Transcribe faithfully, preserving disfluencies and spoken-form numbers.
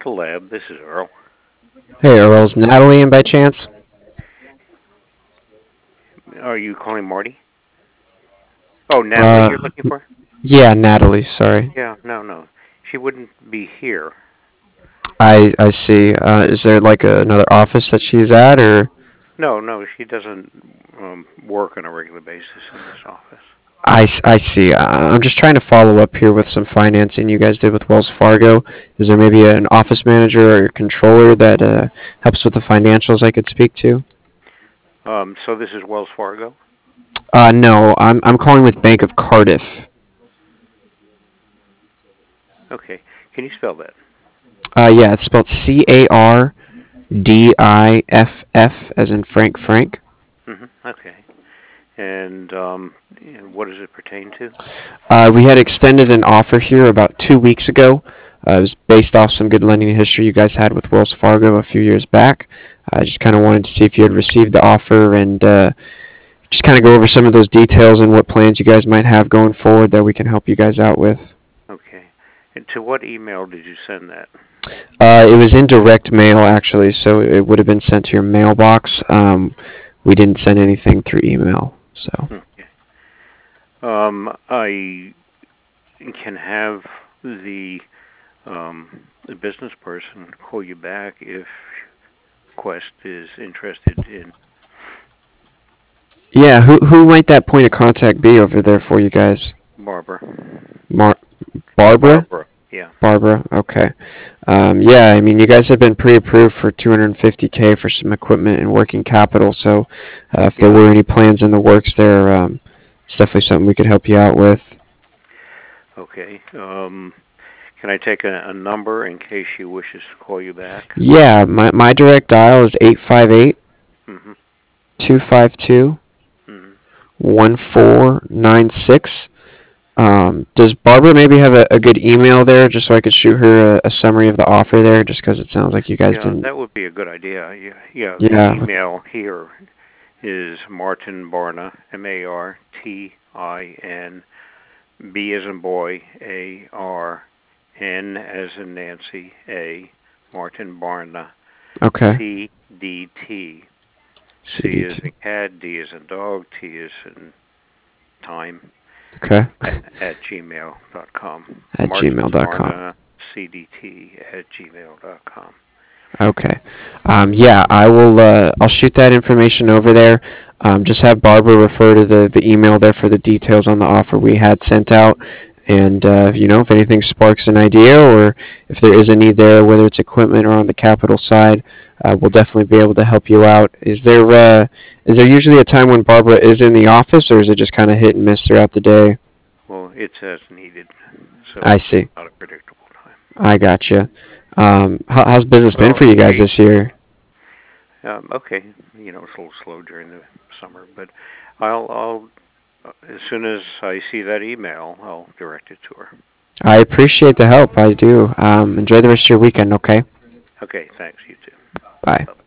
Dental Lab. This is Earl. Hey, Earl's Natalie in by chance? Are you calling Marty? Oh, Natalie, Uh, you're looking for? yeah, Natalie, sorry. Yeah, no, no. She wouldn't be here. I I see. Uh, is there like a, another office that she's at, or No, no, she doesn't um, work on a regular basis in this office. I, s- I see. I- I'm just trying to follow up here with some financing you guys did with Wells Fargo. Is there maybe an office manager or a controller that uh, helps with the financials I could speak to? Um, so this is Wells Fargo. Uh, no, I'm I'm calling with Bank of Cardiff. Okay, can you spell that? Uh, yeah, it's spelled C A R D I F F as in Frank Frank. hmm Okay. And um, what does it pertain to? Uh, we had extended an offer here about two weeks ago. Uh, it was based off some good lending history you guys had with Wells Fargo a few years back. I just kind of wanted to see if you had received the offer and uh, just kind of go over some of those details and what plans you guys might have going forward that we can help you guys out with. Okay. And to what email did you send that? Uh, it was in direct mail, actually, so it would have been sent to your mailbox. Um, we didn't send anything through email, so. Okay. Um, I can have the um, the business person call you back if Quest is interested in. Yeah, who who might that point of contact be over there for you guys? Barbara. Mar- Barbara? Barbara. Yeah. Barbara. Okay. Um, yeah, I mean, you guys have been pre-approved for two hundred fifty k for some equipment and working capital. So, uh, if there Yeah. were any plans in the works there, um, it's definitely something we could help you out with. Okay. Um, can I take a, a number in case she wishes to call you back? Yeah, my my direct dial is eight five eight, Mm-hmm. two five two, Mm-hmm. one four nine six. Um, does Barbara maybe have a, a good email there, just so I could shoot her a, a summary of the offer there, just because it sounds like you guys Yeah, didn't. that would be a good idea. Yeah. Yeah. The Yeah. email here is Martin Barna, M A R T I N, B as in boy, A R N as in Nancy, A, Martin Barna, Okay. C D T, C is C D T. in cat, D is in dog, T is in time, Okay. at, at gmail dot com. At Martin gmail dot com. Barna, C D T at gmail dot com. Okay. Um, yeah, I will. Uh, I'll shoot that information over there. Um, just have Barbara refer to the, the email there for the details on the offer we had sent out. And uh, you know, if anything sparks an idea, or if there is a need there, whether it's equipment or on the capital side, uh, we'll definitely be able to help you out. Is there uh, is there usually a time when Barbara is in the office, or is it just kind of hit and miss throughout the day? Well, it's as needed, so I it's see. not a predictable time. I gotcha. Um, how, how's business been Well, for you in guys case, this year? um, okay, you know, it's a little slow during the summer, but I'll, I'll, uh, as soon as I see that email, I'll direct it to her. I appreciate the help. I do. Um, enjoy the rest of your weekend, okay? Okay, thanks, you too. Bye. Bye.